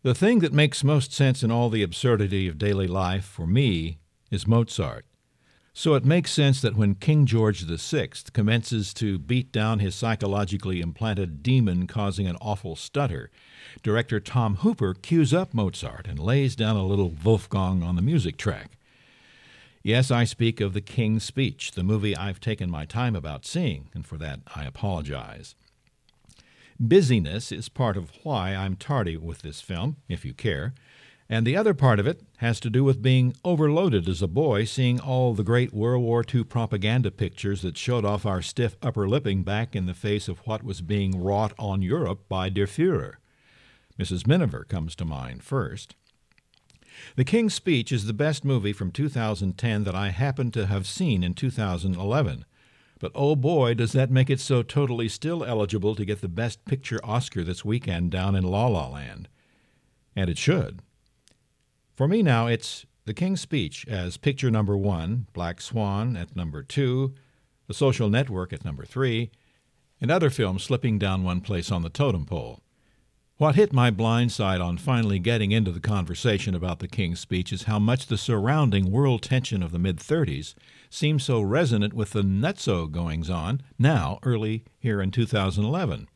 The thing that makes most sense in all the absurdity of daily life, for me, is Mozart. So it makes sense that when King George VI commences to beat down his psychologically implanted demon causing an awful stutter, director Tom Hooper cues up Mozart and lays down a little Wolfgang on the music track. Yes, I speak of The King's Speech, the movie I've taken my time about seeing, and for that I apologize. Busyness is part of why I'm tardy with this film, if you care, and the other part of it has to do with being overloaded as a boy seeing all the great World War II propaganda pictures that showed off our stiff upper lipping back in the face of what was being wrought on Europe by Der Führer. Mrs. Miniver comes to mind first. The King's Speech is the best movie from 2010 that I happen to have seen in 2011. But oh boy, does that make it so totally still eligible to get the Best Picture Oscar this weekend down in La La Land. And it should. For me now, it's The King's Speech as picture number 1, Black Swan at number 2, The Social Network at number 3, and other films slipping down one place on the totem pole. What hit my blind side on finally getting into the conversation about The King's Speech is how much the surrounding world tension of the mid-30s seems so resonant with the nutso goings-on now, early here in 2011.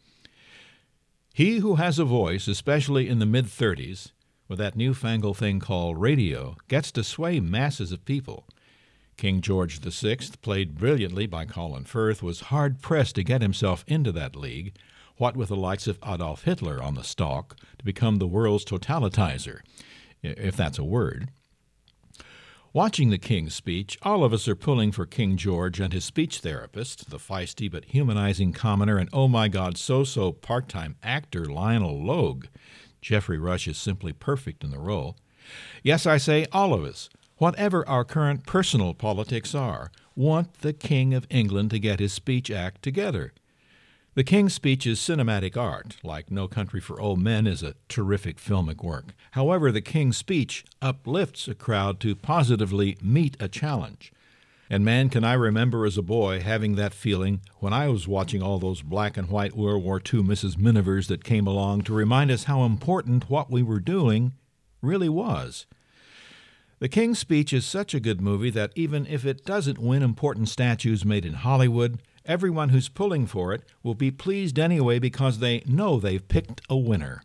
He who has a voice, especially in the mid-30s, with that newfangled thing called radio, gets to sway masses of people. King George VI, played brilliantly by Colin Firth, was hard-pressed to get himself into that league, what with the likes of Adolf Hitler on the stalk to become the world's totalitizer, if that's a word. Watching The King's Speech, all of us are pulling for King George and his speech therapist, the feisty but humanizing commoner and oh my God, so part-time actor Lionel Logue. Geoffrey Rush is simply perfect in the role. Yes, I say all of us, whatever our current personal politics are, want the King of England to get his speech act together. The King's Speech is cinematic art, like No Country for Old Men is a terrific filmic work. However, The King's Speech uplifts a crowd to positively meet a challenge. And man, can I remember as a boy having that feeling when I was watching all those black and white World War II Mrs. Minivers that came along to remind us how important what we were doing really was. The King's Speech is such a good movie that even if it doesn't win important statues made in Hollywood, everyone who's pulling for it will be pleased anyway because they know they've picked a winner.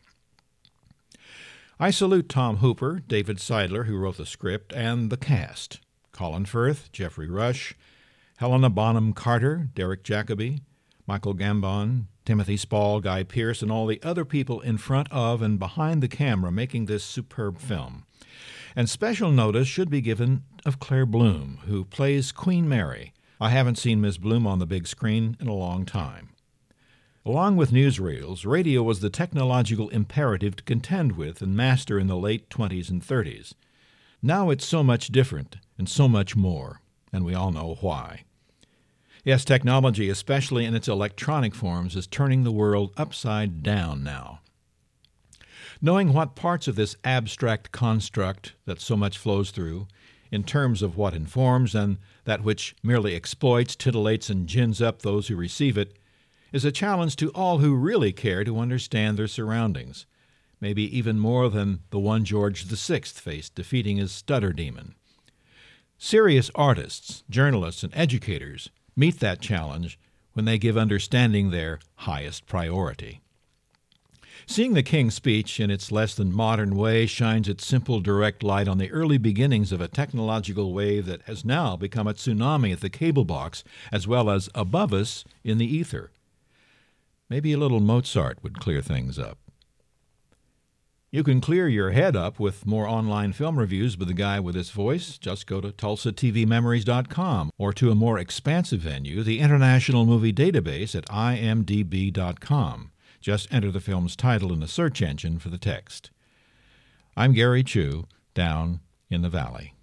I salute Tom Hooper, David Seidler, who wrote the script, and the cast. Colin Firth, Geoffrey Rush, Helena Bonham Carter, Derek Jacobi, Michael Gambon, Timothy Spall, Guy Pearce, and all the other people in front of and behind the camera making this superb film. And special notice should be given of Claire Bloom, who plays Queen Mary. I haven't seen Ms. Bloom on the big screen in a long time. Along with newsreels, radio was the technological imperative to contend with and master in the late 20s and 30s. Now it's so much different and so much more, and we all know why. Yes, technology, especially in its electronic forms, is turning the world upside down now. Knowing what parts of this abstract construct that so much flows through, in terms of what informs and that which merely exploits, titillates, and gins up those who receive it, is a challenge to all who really care to understand their surroundings, maybe even more than the one George VI faced defeating his stutter demon. Serious artists, journalists, and educators meet that challenge when they give understanding their highest priority. Seeing The King's Speech in its less than modern way shines its simple, direct light on the early beginnings of a technological wave that has now become a tsunami at the cable box as well as above us in the ether. Maybe a little Mozart would clear things up. You can clear your head up with more online film reviews with the guy with his voice. Just go to TulsaTVMemories.com or to a more expansive venue, the International Movie Database at imdb.com. Just enter the film's title in the search engine for the text. I'm Gary Chu, down in the valley.